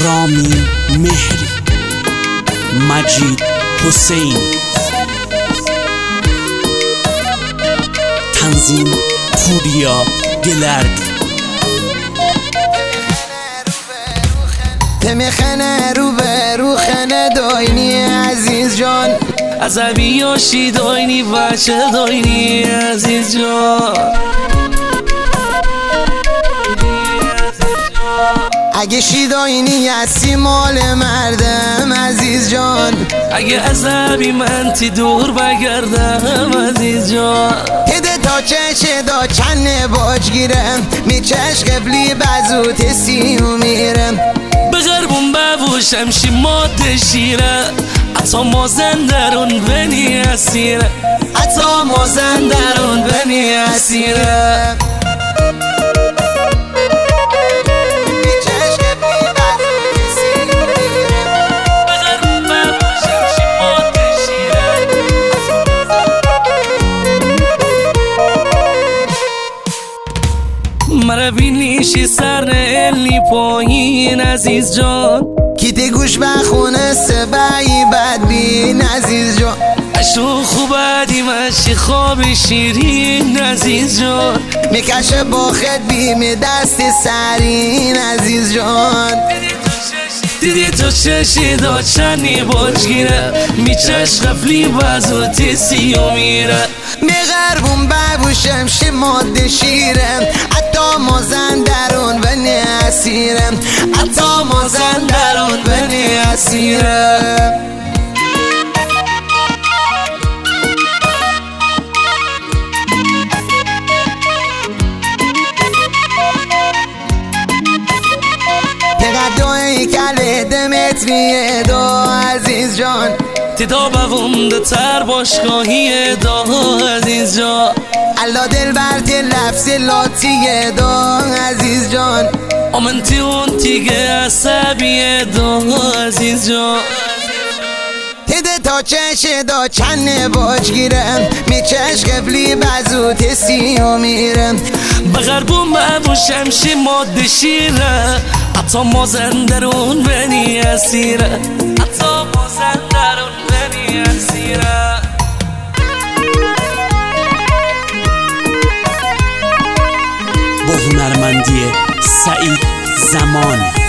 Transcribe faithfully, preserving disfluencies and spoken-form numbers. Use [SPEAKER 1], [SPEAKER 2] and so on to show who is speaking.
[SPEAKER 1] رامین مهری، مجید حسین، تنظیم پوریا گلرد.
[SPEAKER 2] تمیخنه رو به رو خنه داینی عزیز جان،
[SPEAKER 3] عصبی یاشی داینی بچه داینی عزیز جان.
[SPEAKER 2] اگه شیداینی هستی مال مردم عزیز جان،
[SPEAKER 3] اگه عصبی من تی دور بگردم عزیز جان.
[SPEAKER 2] هده تا چشه دا چنه باج گیرم میچش قبلی بزوت سیو میرم.
[SPEAKER 3] بغربون ببوشم شی ماده شیره، اتا مازن درون بنی اسیره، اتا مازن درون بنی اسیره. مرا بینیشی سر الی پایین عزیز جان،
[SPEAKER 2] کیت گوش بخونه سبعی بد بین عزیز جان.
[SPEAKER 3] اشو خوبه مشی خواب شیرین عزیز جان،
[SPEAKER 2] میکشه با خد بیم دست سرین عزیز جان.
[SPEAKER 3] دیدی تو چشی دا چنی باج گیره، میچش غفلی بازو تیسی و میره.
[SPEAKER 2] میغربون ببوشم شی ماده شیرم، حتی مازن درون بنی اسیرم،
[SPEAKER 3] حتی مازن درون بنی اسیرم.
[SPEAKER 2] تقدوی کل دمتریه دا عزیز جان،
[SPEAKER 3] تدا بونده تر باشگاهی دا عزیز جان.
[SPEAKER 2] الله دل برد لفظ لاتیه دا عزیز جان.
[SPEAKER 3] آمنتی اون تیگه عصبیه دا عزیز جان.
[SPEAKER 2] تده تا چشه دا چنه باج گیرم میچش قبلی بزوت سیو میرم.
[SPEAKER 3] بغربون ببوشم شی ماده شیره، اتا مازن درون بنی اسیره، اتا مازن درون بنی اسیره.
[SPEAKER 1] با هنرمندی سعید زمان.